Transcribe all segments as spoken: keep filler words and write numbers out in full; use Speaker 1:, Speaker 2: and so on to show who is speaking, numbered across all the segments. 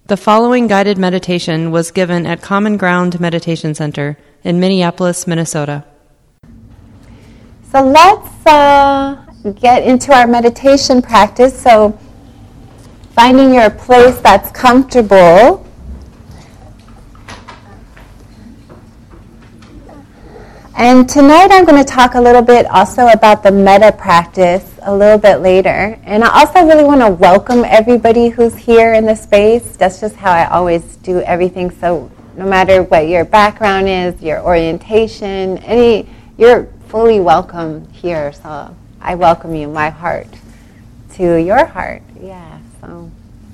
Speaker 1: The following guided meditation was given at Common Ground Meditation Center in Minneapolis, Minnesota.
Speaker 2: So let's uh, get into our meditation practice. So finding your place that's comfortable. And tonight I'm going to talk a little bit also about the metta practice a little bit later. And I also really want to welcome everybody who's here in the space. That's just how I always do everything. So no matter what your background is, your orientation, any, you're fully welcome here. So I welcome you, my heart, to your heart. Yeah, so...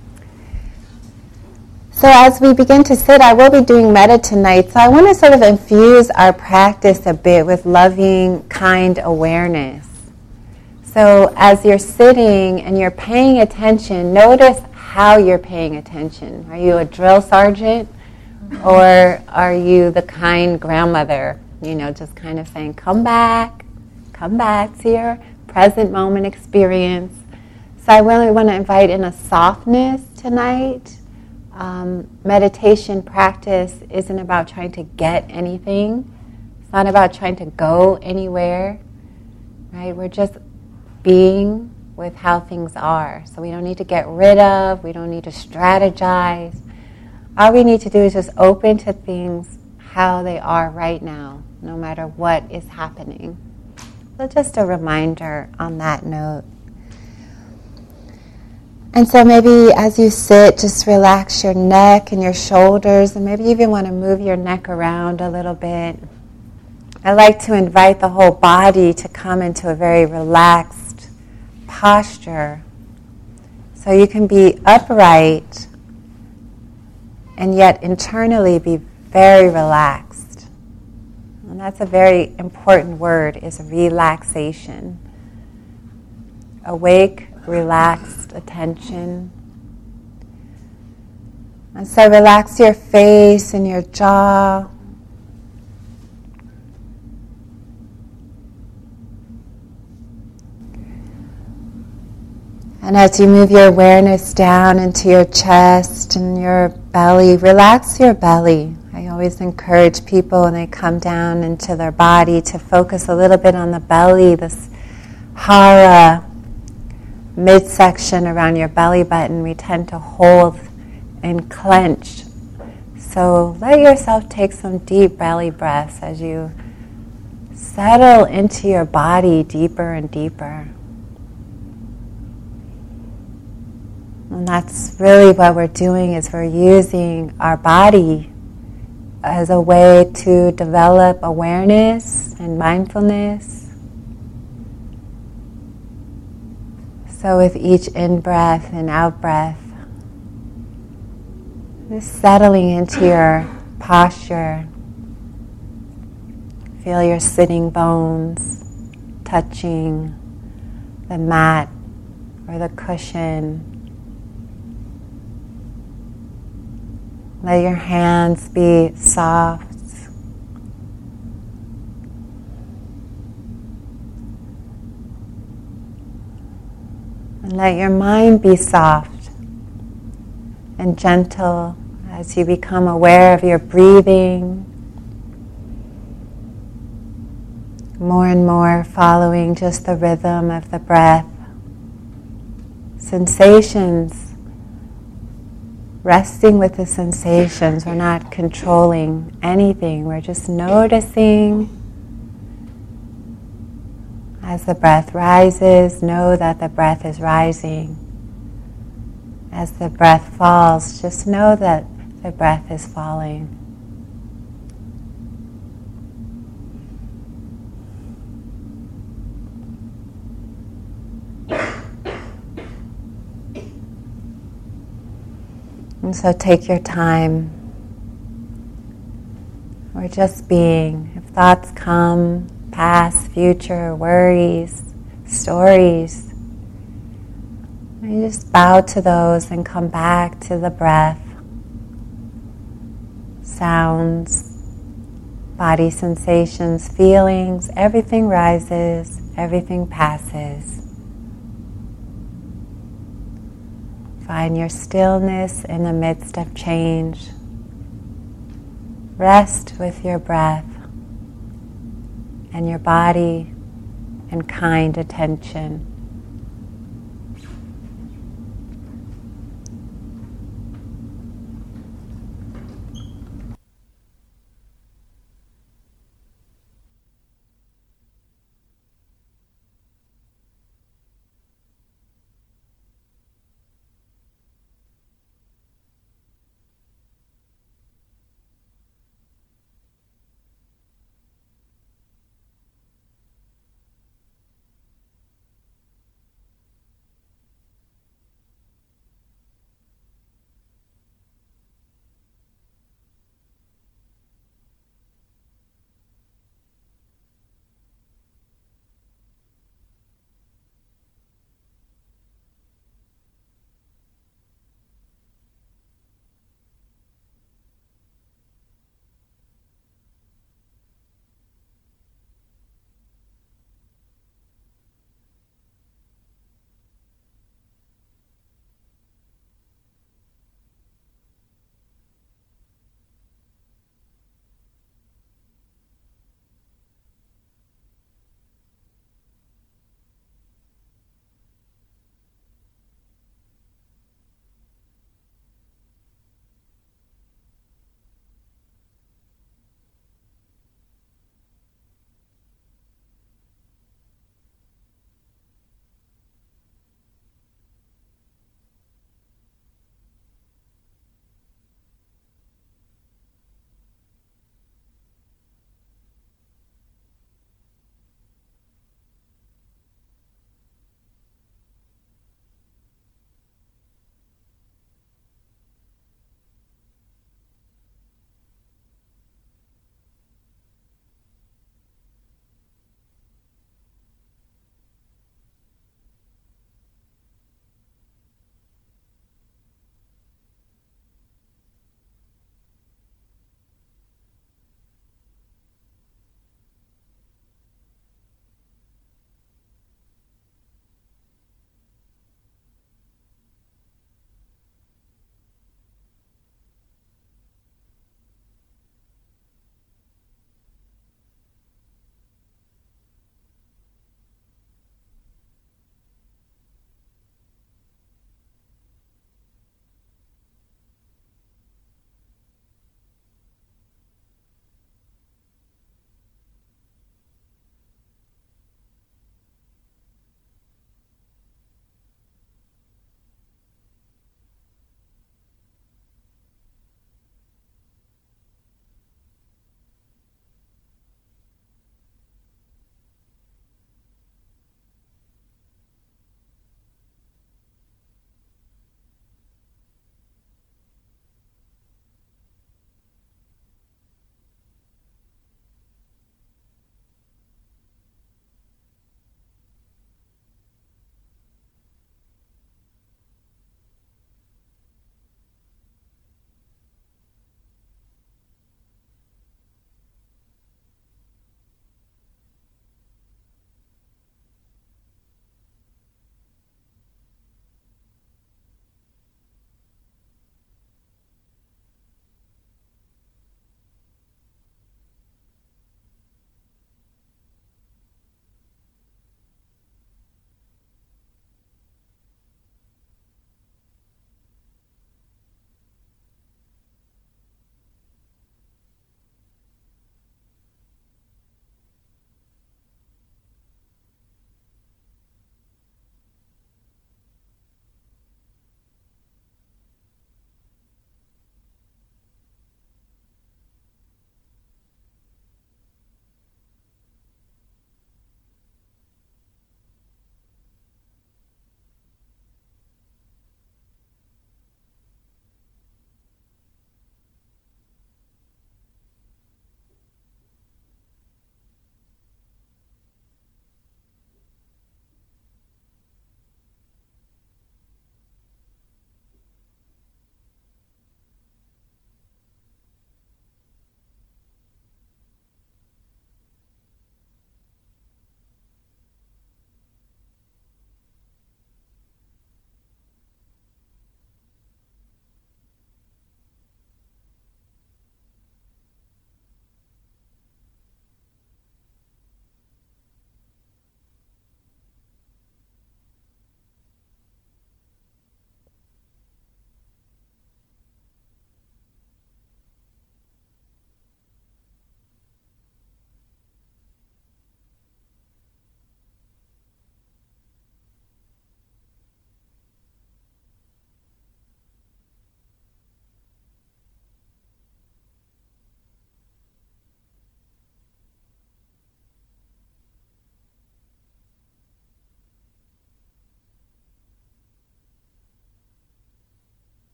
Speaker 2: So as we begin to sit, I will be doing metta tonight. So I want to sort of infuse our practice a bit with loving, kind awareness. So as you're sitting and you're paying attention, notice how you're paying attention. Are you a drill sergeant? Or are you the kind grandmother? You know, just kind of saying, come back, come back to your present moment experience. So I really want to invite in a softness tonight. Um, meditation practice isn't about trying to get anything. It's not about trying to go anywhere, right? We're just being with how things are. So we don't need to get rid of, we don't need to strategize. All we need to do is just open to things how they are right now, no matter what is happening. So just a reminder on that note. And so maybe as you sit, just relax your neck and your shoulders, and maybe you even want to move your neck around a little bit. I like to invite the whole body to come into a very relaxed posture. So you can be upright and yet internally be very relaxed. And that's a very important word, is relaxation. Awake, relaxed attention. And so relax your face and your jaw. And as you move your awareness down into your chest and your belly, relax your belly. I always encourage people when they come down into their body to focus a little bit on the belly, this hara midsection around your belly button. We tend to hold and clench. So let yourself take some deep belly breaths as you settle into your body deeper and deeper. And that's really what we're doing, is we're using our body as a way to develop awareness and mindfulness. So with each in-breath and out-breath, just settling into your posture. Feel your sitting bones touching the mat or the cushion. Let your hands be soft. And let your mind be soft and gentle as you become aware of your breathing. More and more following just the rhythm of the breath. Sensations. Resting with the sensations. We're not controlling anything. We're just noticing. As the breath rises, know that the breath is rising. As the breath falls, just know that the breath is falling. And so take your time. We're just being. If thoughts come, past, future, worries, stories, you just bow to those and come back to the breath, sounds, body sensations, feelings. Everything rises, everything passes. Find your stillness in the midst of change. Rest with your breath and your body and kind attention.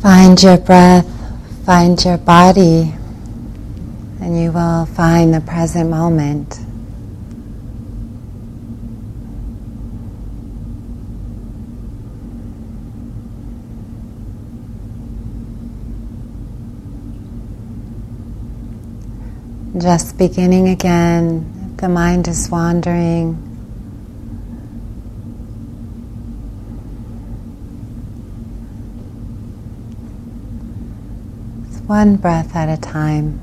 Speaker 2: Find your breath, find your body, and you will find the present moment. Just beginning again, if the mind is wandering, it's one breath at a time.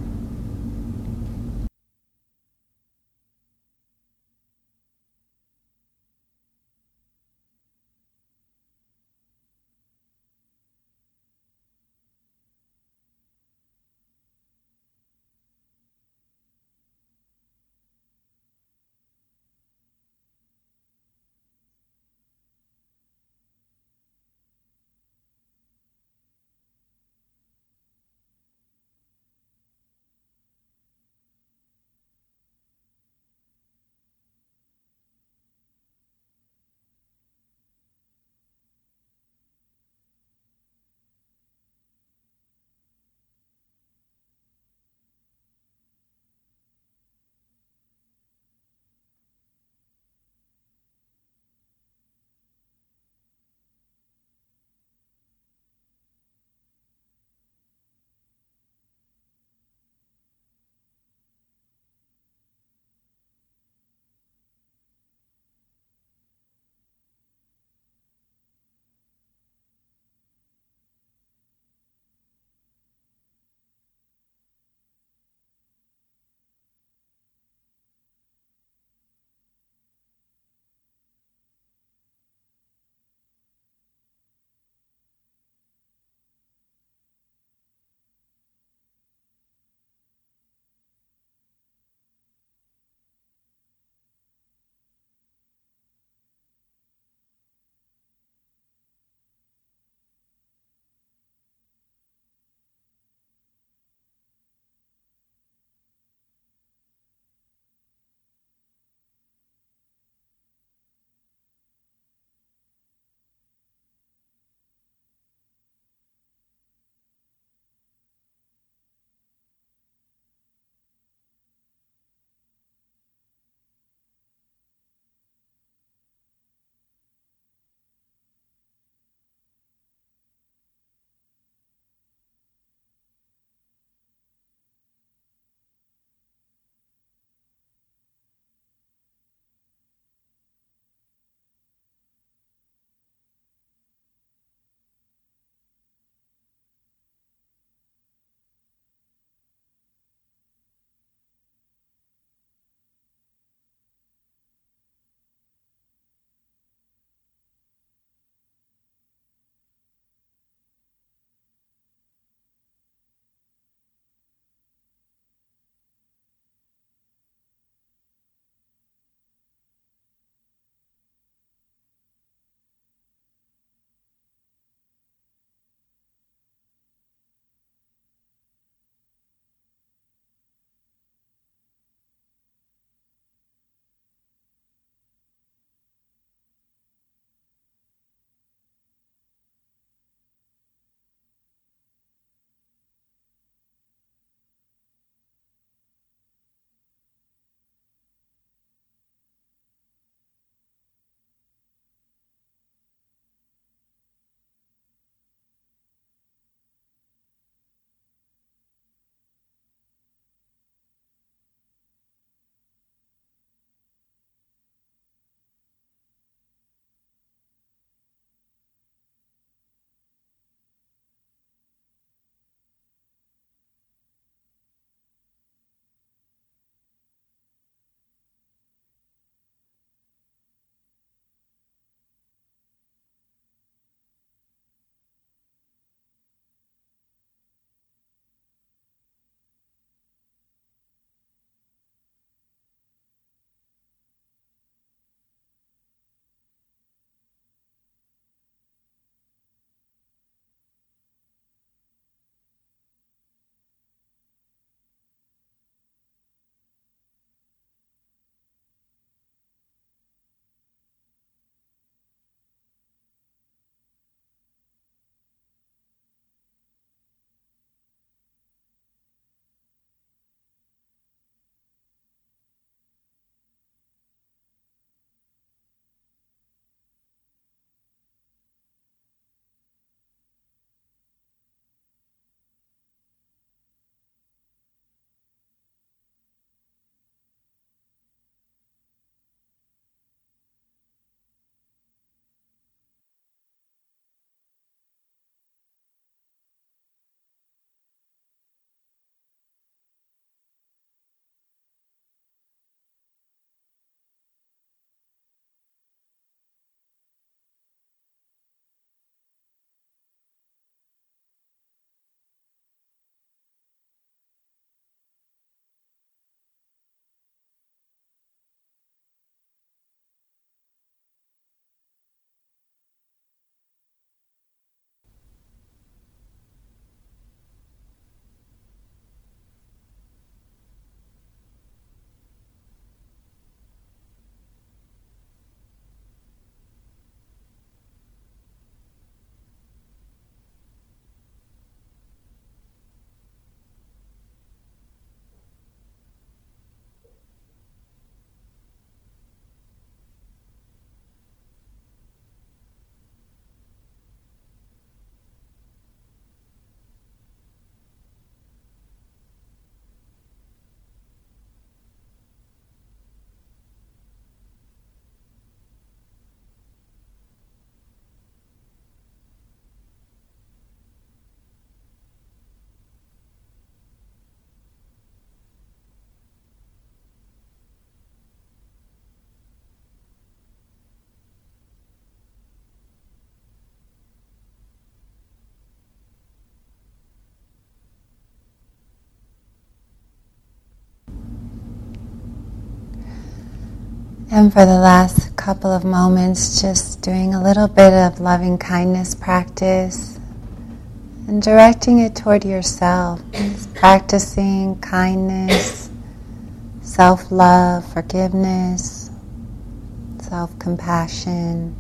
Speaker 2: And for the last couple of moments, just doing a little bit of loving kindness practice and directing it toward yourself. Just practicing kindness, self-love, forgiveness, self-compassion.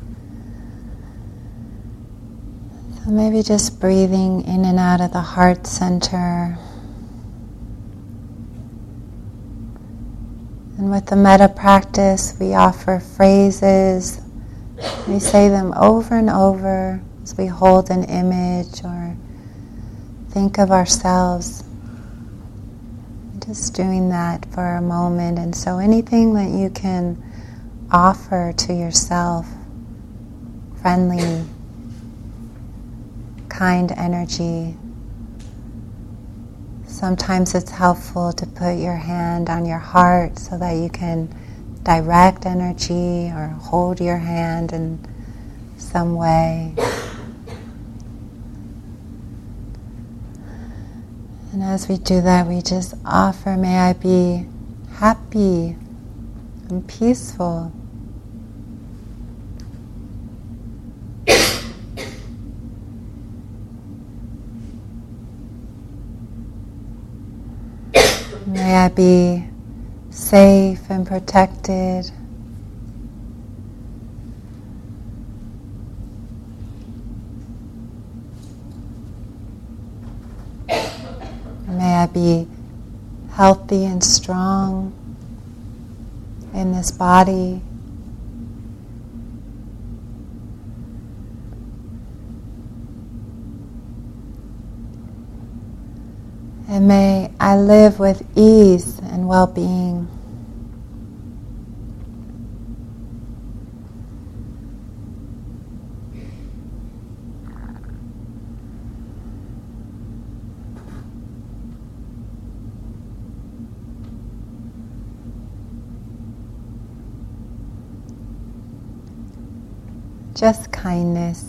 Speaker 2: So maybe just breathing in and out of the heart center. And with the metta practice, we offer phrases. We say them over and over as we hold an image or think of ourselves. Just doing that for a moment. And so anything that you can offer to yourself, friendly, kind energy. Sometimes it's helpful to put your hand on your heart so that you can direct energy or hold your hand in some way. And as we do that, we just offer, may I be happy and peaceful. May I be safe and protected. May I be healthy and strong in this body. And may I live with ease and well-being. Just kindness.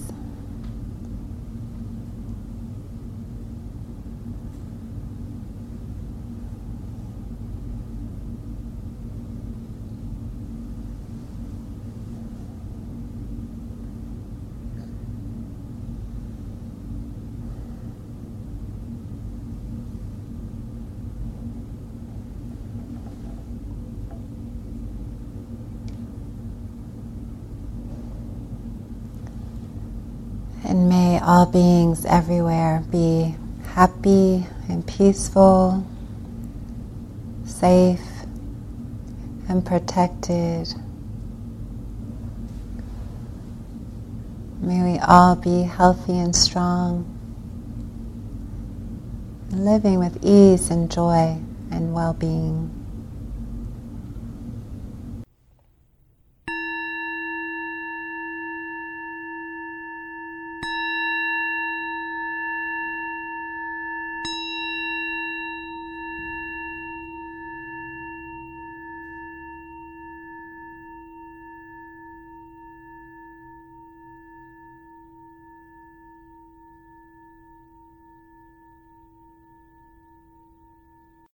Speaker 2: And may all beings everywhere be happy and peaceful, safe and protected. May we all be healthy and strong, living with ease and joy and well-being.